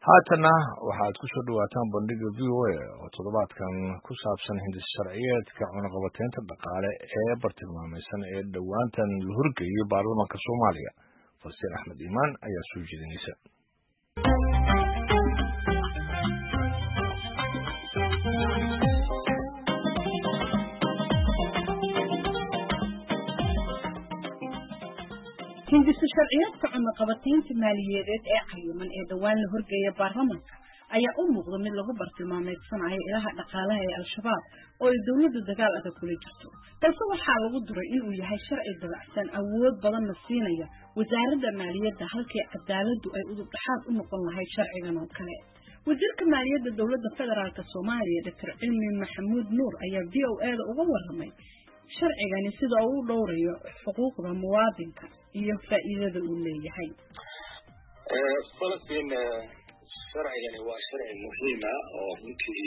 haatana waxaad ku soo dhawaataan bandhiga VOA oo toddobaadkan ku saabsan hindis sharciyeedka cunaqabateynta dhaqaale ee bartilmaameedsan ee dhowaantan la horgeeyay baarlamaanka Soomaaliya. Fasil Ahmed Iman ayaa soo jeedinaysa. hindis sharciyeedka cunaqabateynta maaliyadeed ee qayman ee dhawaan la horgeeyay baarlamaanka ayaa u muuqda mid lagu bartilmaameedsanayo ilaha dhaqaalaha ee Al-Shabaab oo ay dawladdu dagaal adag kula jirto. balse waxaa lagu duray inuu yahay sharci dabacsan awood badan la siinaya wasaaradda maaliyadda halkii cadaaladdu ay udub dhaxaad u noqon lahayd sharcigan oo kale. wasiirka maaliyadda dawladda federaalka Soomaaliya Dr. Cilmi Maxamuud Nuur ayaa VOA-da uga warramay sharcigani sida uu u dhowrayo xuquuqda muwaadinka iyo faa'iidada uu leeyahay. Falastiin sharcigani waa sharci muhiim ah oo runtii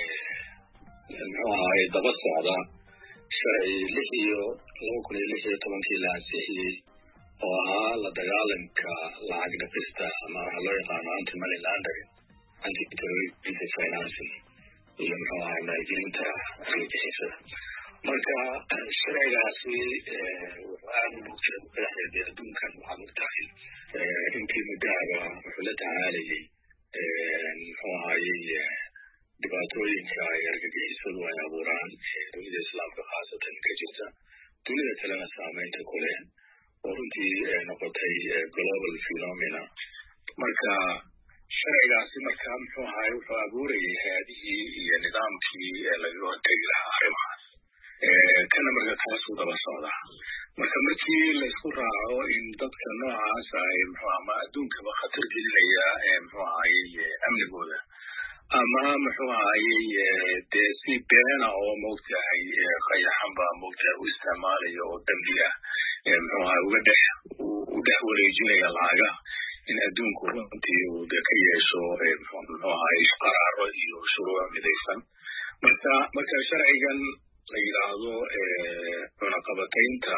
daba socda sharci 2016 la ansixiyey oo ahaa la dagaalanka lacag dhaqista ama waxa loo yaqaano anti-money laundering, anti-terrorism financing iyo maalgelinta argagixisada. marka sharcigaasi wuxuu aad u muuqda madaxda adduunkan waxaa mugtahay intii muddaaba wuxuu la tacaalayay dhibaatooyinka ay argagixisadu ay abuuraan dunida islaamka khaasatan ka jirta dunida kalena saameynta ku leh oo runtii noqotay global phenomena. marka sharcigaasi marka wuxuu abuurayay hay-adihii iyo nidaamkii lagaga hortegi lahaa arrimahaas kana marka kaasuu daba socdaa. marka markii laysku raaco in dadka noocaas ay ama adduunkaba khatar gelinaya amnigooda ama dee si beena oo moogtahay qayaxanba moogtahay u isticmaalaya oo dambiga u dhex wareejinaya lacaga in adduunku runtii uu de ka yeesho qaraaro iyo shuruuc midaysan. marka sharcigan la yiraahdo cunaqabateynta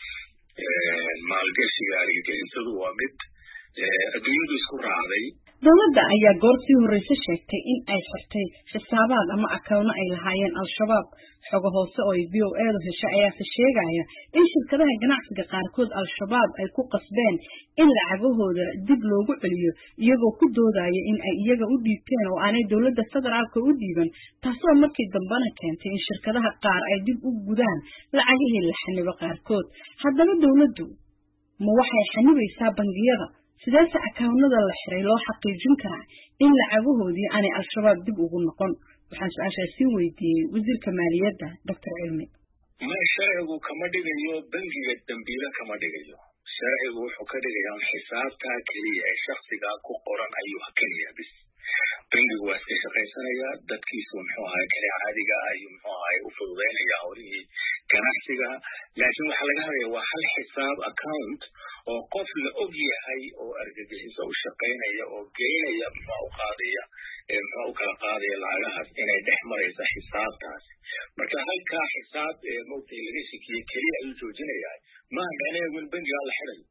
maalgashiga argagixisadu waa mid adduunyadu isku raacday. dawladda ayaa goor sii horreysa sheegtay in ay xirtay xisaabaad ama akawno ay lahaayeen Al-Shabaab. xogo hoose oo ay VOA-du heshay ayaa sheegaya in shirkadaha ganacsiga qaarkood Al-Shabaab ay ku qasbeen in lacagahooda dib loogu celiyo iyagoo ku doodaya in ay iyaga u dhiibteen oo aanay dawladda federaalka u dhiiban, taasoo markii dambena keentay in shirkadaha qaar ay dib u gudaan lacagihii la xanibo qaarkood. haddaba dawladdu ma waxay xanibaysaa bangiyada? sidaas akawnada la xiray loo xaqiijin karaa in lacagahoodii aanay Al-Shabaab dib ugu noqon? waxaan su-aashaasi weydiiyey wasiirka maaliyadda Dr. Cilmi. sharcigu kama dhigayo bangiga dambiile kama dhigayo. sharcigu wuxuu ka dhigayaa xisaabta keliya ee shakhsiga ku qoran ayuu keliya bis. bangigu waa iska shaqaysanaya dadkiisu kale caadiga ayuu u fududeynaya howlihii ganacsiga, laakiin waxaa laga hadlaya waa hal xisaab account oo qof la og yahay oo argagixiso u shaqaynaya oo geynaya u qaadaya u kala qaadaya lacagahaas inay dhex maraysa xisaabtaas. marka halkaa xisaab moogtay laga shakiyey keliya ayuu joojinayaa maaha macnaheedu in bangiga la xidayo.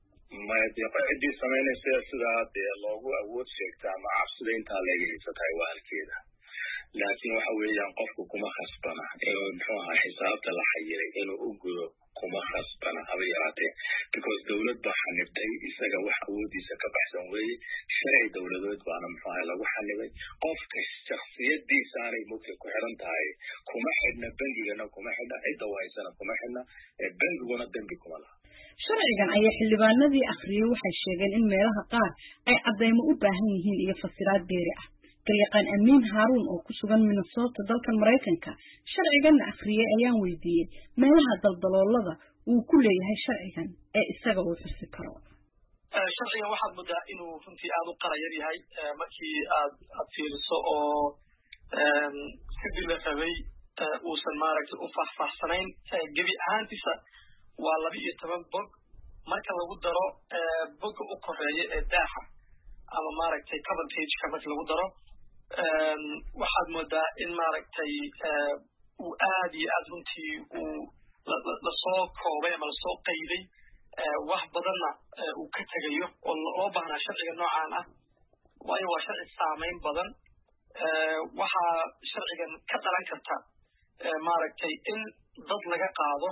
ciddii samaynaysa sidaa dee loogu awood sheegta ama cabsida intaa laga haysatahay waa halkeeda, laakiin waxa weeyaan qofku kuma khasbana inuu xisaabta la xayiray inuu u gudo kuma khasbana haba yaraatee, because dawlad baa xanibtay isaga wax awoodiisa ka baxsan weeye. sharci dawladeed baana lagu xanibay. qofka shakhsiyadiisaanay moogtay ku xiran tahay, kuma xidhna bangigana kuma xidhna cidda wahaysana kuma xidhna bangiguna dambi kuma laha. sharcigan ayaa xildhibaanadii akhriyay waxay sheegeen in meelaha qaar ay cadeymo u baahan yihiin iyo fasiraad dheeri ah. galyaqaan Amiin Haruun oo ku sugan Minnesota dalkan Mareykanka sharciganna akhriyay ayaan weydiiyey meelaha daldaloolada uu ku leeyahay sharcigan ee isaga uu xusi karo. sharcigan waxaad moodaa inuu runtii aad u qarayar yahay markii aad fiiriso oo sidii la rabay uusan u faahfaahsanayn. gebi ahaantiisa waa 12 bog marka lagu daro bogga u koreeya ee daaxa ama cover page-ka marka lagu daro waxaad moodaa in uu aad iyo aad runtii uu lasoo koobay ama lasoo qayday wax badanna uu ka tegayo oo loo baahnaa sharciga noocaan ah waayo waa sharci saameyn badan waxaa sharcigan ka dhalan karta maaragtay in dad laga qaado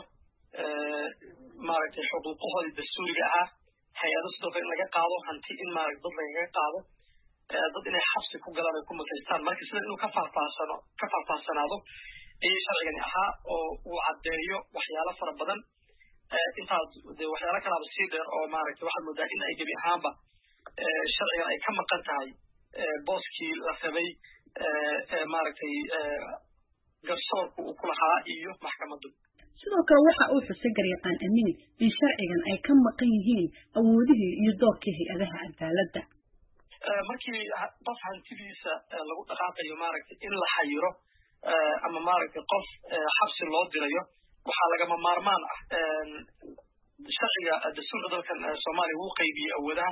maaragtay xuquuqahoodii dastuuriga ahaa hay-ado sidoo kale in laga qaado hanti in maaragta dad lagaga qaado dad inay xabsi ku galaan ay ku mutaystaan marka sida inuu ka faahfaahsanaado ayay sharcigani ahaa oo uu caddeeyo waxyaalo fara badan intaas dee waxyaalo kalaaba sii dheer oo maaragtay waxaad moodaa in ay gebi ahaanba sharcigan ay ka maqan tahay booskii la rabay maaragtay garsoorku uu ku lahaa iyo maxkamaddu sidoo kale waxa uu xusay garyaqaan amiin in sharcigan ay ka maqan yihiin awoodihii iyo doorkii hay-adaha cadaaladda markii qof hantidiisa lagu dhaqaaqayo maaragtay in la xayiro ama maaragtay qof xabsi loo dirayo waxaa lagama maarmaan ah sharciga dastuurka dalkan soomaaliya wuu qaybiyey awoodaha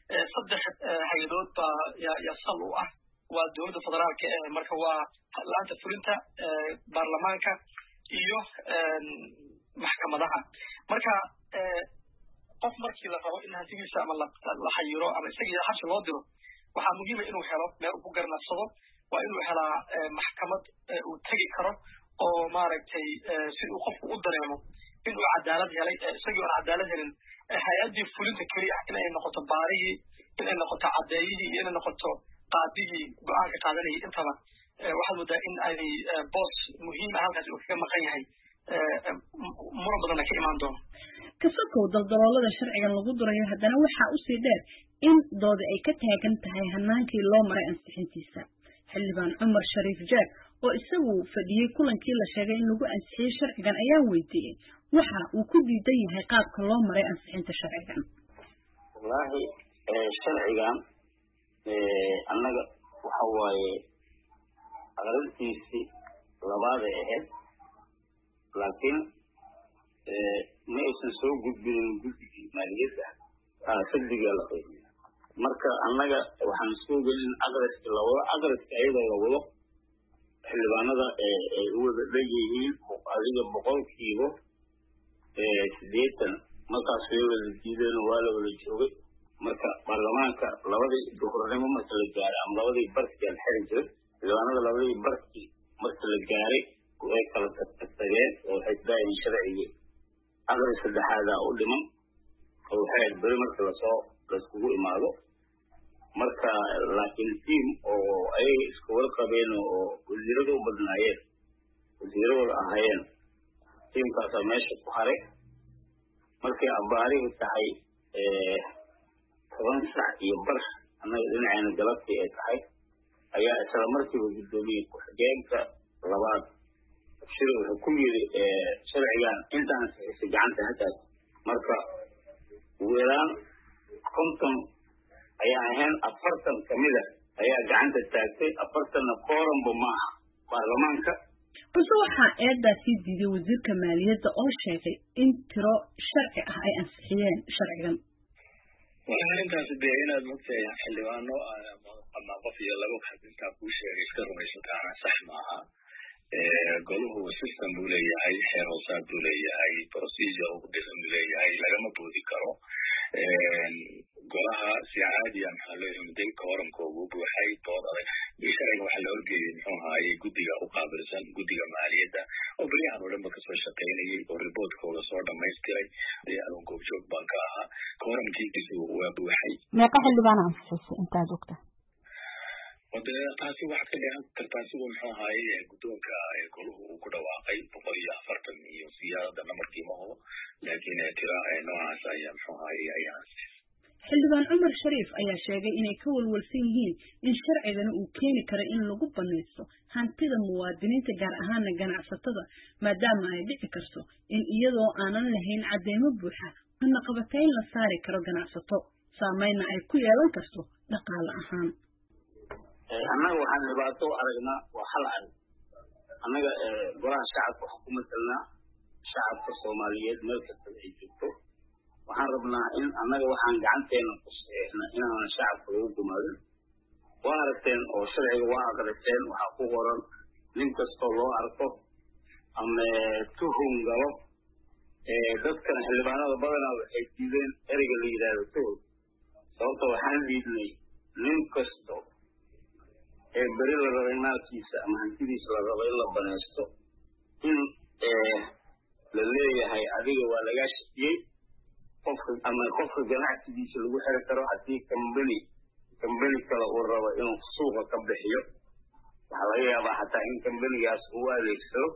3 hay-adood baa yaa sal u ah waa dowladda federaalka marka waa laanta fulinta baarlamaanka iyo maxkamadaha marka qof markii la rabo in hantidiisa ama la xayiro ama isagii xabsi loo diro waxaa muhiima inuu helo meel uu ku garnafsado waa inuu helaa maxkamad uu tegi karo oo maaragtay si uu qofku u dareemo inuu cadaalad helay isagii oon cadaalad helin hay-addii fulinta keliya ah inay noqoto baarihii inay noqoto caddeeyihii iyo inay noqoto qaadigii go-aanka qaadanayay intaba waxaad moodaa in ay boos muhiim ah halkaasi uu kaga maqan yahay muran badanna ka imaan doono kasokow daldaloolada sharcigan lagu durayo haddana waxaa usii dheer in doodi ay ka taagan tahay hanaankii loo maray ansixintiisa xildhibaan cumar shariif jaag oo isagu fadhiyey kulankii la sheegay in lagu ansixiyey sharcigan ayaa weydiiyey waxa uu ku diidan yahay qaabka loo maray ansixinta sharcigan wallaahi sharcigan annaga waxa waaye aqrintiisii labaaday ahayd laakiin ma aysan soo gudbinin guddigii maaliyadda fadligaa la qaybiya marka annaga waxaan suugan in aqriska la wado aqriska iyadoo la wado xildhibaanada ay u wada dheyihiin adiga 80% markaas way wada diideen waa la wada joogay marka baarlamaanka labadii duhurnimo marka la gaaray ama labadii barkii la xirin jiray xildhibaanada labadii barkii marka la gaaray way kala tageen oo waxay daayeen sharcigii aqri saddexaad u dhiman oo waxay bari marka laskugu imaado marka laakiin tiim oo ay isku warqabeen oo wasiiradu u badnaayeen wasiiradu ahaayeen tiimkaas meesha ku haray markii abaarihi tahay 10 sac iyo bar annaga dhinacayna galabtii ay tahay ayaa isla markiiba gudoomiyey ku-xigeenka labaad shir wuxuu ku yiri sharcigan intaan saxiixay gacanta hadaas marka weeraan 50 ayaa ahayn 40 kamida ayaa gacanta taagtay 40na kooranba maaha baarlamaanka balse waxaa eedaasii diiday wasiirka maaliyadda oo sheegay in tiro sharci ah ay ansixiyeen sharcigan waxaa arrintaasi dee inaad mogtahay xildhibaano ama qof iyo labo intaa kuu sheegay iska rumaysantaana sax maaha goluhu system buu leeyahay xeer hoosaad buu leeyahay procedure ugu dhisan buu leeyahay lagama boodi karo golaha si caadiya maxaa loo yimday koorankoogu buuxay dood adag sharciga waxaa la horgeeyey muxuu ahaayey guddiga u qaabilsan guddiga maaliyadda oo beryahan oo dhanba kasoo shaqaynayay oo riboortkooda soo dhamaystiray adoon goobjoog baan ka ahaa kooramkiisu waa buuxay meeqa xildhibaan ansixisay intaad ogta taasi waxaad ka dheehan kartaa siduu muxuu ahaayey guddoonka goluhu uu ku dhawaaqay 140 iyo siyaadada namarkii ma hubo laakiin tira noocaas ayaa muxuu ahaayey ayaa xildhibaan cumar shariif ayaa sheegay inay ka walwalsan yihiin in sharcigani uu keeni karo in lagu banaysto hantida muwaadiniinta gaar ahaana ganacsatada maadaama ay dhici karto in iyadoo aanan lahayn cadeymo buuxa cunaqabatayn la saari karo ganacsato saameynna ay ku yeelan karto dhaqaale ahaan annaga waxaan dhibaato aragnaa waa hal arag annaga golaha shacabka waxaan ku matalnaa shacabka soomaaliyeed meel kasta ay joogto waxaan rabnaa in annaga waxaan gacanteena ku saxiixna inaanan shacabka lagu gumaadin waa aragteen oo sharciga waa aqriseen waxaa ku qoran nin kastoo loo arko ama tuhun galo dadkan xildhibaanada badanaa waxay diideen ereyga la yidhaahdo tuhun sababta waxaan diidnay nin kasto ee beri la rabay maalkiisa ama hantidiisa la rabay la banaysto in la leeyahay adiga waa laga shaqiyay qofka ganacsigiisa lagu xiri karo haddii kambani kale uu rabo inuu suuqa ka bixiyo waxaa laga yaabaa xataa in kambanigaas uu adeegsado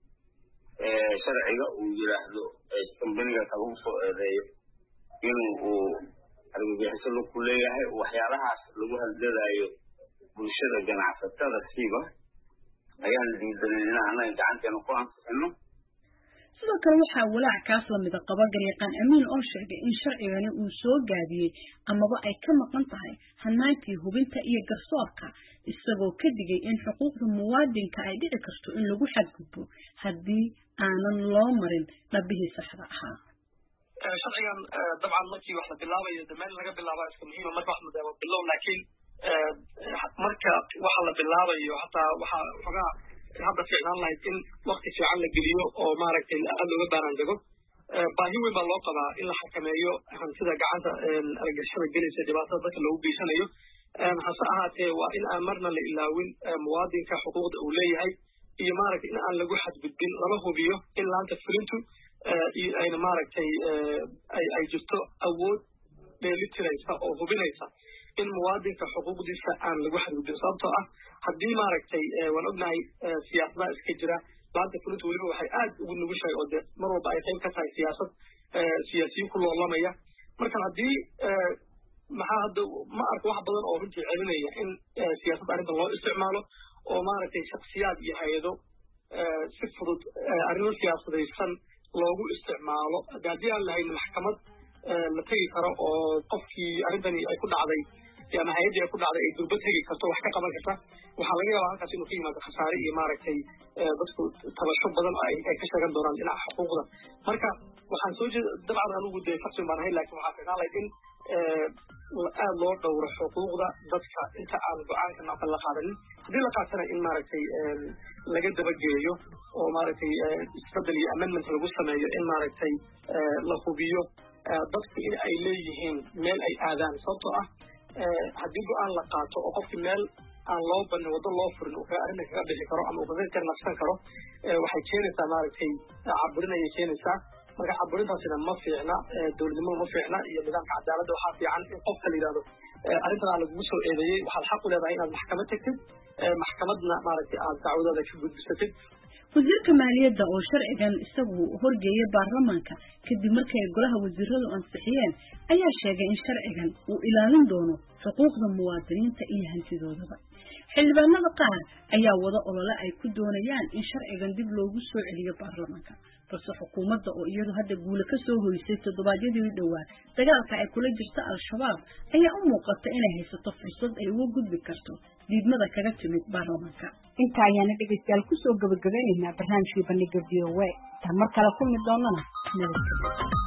sharciga uu yiraahdo kambanigaas lagu soo eedeeyo inuu argagixisada ku leeyahay waxyaalahaas lagu hadladayo bulshada ganacsatada siiba ayaan diidanay in aan gacanteena ku ansixino. sidoo kale waxaa walaac kaas lamida qaba garyaqaan amiin oo sheegay in sharcigani uu soo gaabiyey amaba ay ka maqan tahay hanaankii hubinta iyo garsoorka isagoo ka digay in xuquuqda muwaadinka ay dhici karto in lagu xadgudbo haddii aanan loo marin dhabihii saxda ahaa. sharcigan dabcan markii wax la bilaabayo meel laga bilaaba iska muhiima marka wax madaama bilow laakiin marka waxa la bilaabayo hataa waxa xogaa hadda fiicnaan lahayd in waqti fiican la geliyo oo maaragtay aad looga baaraan dego baahi weyn baa loo qabaa in la xakameeyo hantida gacanta argagixisada gelaysa dhibaatada dadka loogu geysanayo hase ahaatee waa in aan marna la ilaawin muwaadinka xuquuqda uu leeyahay iyo maaragtay in aan lagu xadgudbin lama hubiyo in laanta fulintu ayna maaragtay ay jirto awood dheelitiraysa oo hubinaysa in muwaadinka xuquuqdiisa aan lagu xadgudbin sababtoo ah haddii maaragtay waan ognahay siyaasadaha iska jira laanta fulintu weliba waxay aad ugu nugushahay oo dee mar walba ay qayb ka tahay siyaasiyiin ku loolamaya marka haddii maxaa hadda ma arko wax badan oo runtii celinaya in siyaasadda arrintan loo isticmaalo oo maaragtay shaksiyaad iyo hay-ado si fudud arrimo siyaasadaysan loogu isticmaalo haddii aan lahayn maxkamad la tegi karo oo qofkii arrintani ay ku dhacday ama hay-addii ay ku dhacday ay durba tegi karto wax ka qaban karta waxaa laga yaabaa halkaas inuu ka yimaado khasaare iyo maaragtay dadku tabasho badan ay ka sheegan doonaan dhinaca xuquuqda marka waxaan soo jeeda dabcan anugu dee faksin baan ahay laakiin waxaa fiicnaan lahayd in aad loo dhowro xuquuqda dadka inta aan go-aanka noocan la qaadanin haddii la qaatana in maaragtay laga dabageeyo oo maaragtay isbedel iyo amendment lagu sameeyo in maaragtay la hubiyo dadku in ay leeyihiin meel ay aadaan sababtoo ah haddii go-aan la qaato oo qofki meel aan loo banin waddo loo furin uu arrinta kaga bixi karo ama uu ka naqsan karo waxay keenaysaa maaragtay caburin ayay keenaysaa marka caburintaasina ma fiicna dowladnimada ma fiicna iyo nidaamka cadaaladda waxaa fiican in qofka la yidhahdo arrintan aa lagugu soo eedeeyey waxaad xaq u leedahay inaad maxkamad tagtid maxkamadna maaragtay aad dacwadada ka gudbisatid. wasiirka maaliyadda oo sharcigan isagu horgeeyay baarlamaanka kadib markay golaha wasiiradu ansixiyeen ayaa sheegay in sharcigan uu ilaalin doono xuquuqda muwaadiniinta iyo hantidoodaba. xildhibaanada qaar ayaa wada olole ay ku doonayaan in sharcigan dib loogu soo celiyo baarlamaanka balse xukuumadda oo iyadu hadda guula ka soo hoysay toddobaadyadii dhowaa dagaalka ay kula jirta al-shabaab ayaa u muuqata inay haysato fursad ay uga gudbi karto diidmada kaga timid baarlamaanka. inta ayaana dhegeystayaal kusoo gabagabaynaynaa barnaamijkii bandhiga VOA. tan mar kale kulmi doonana nabadgelyo.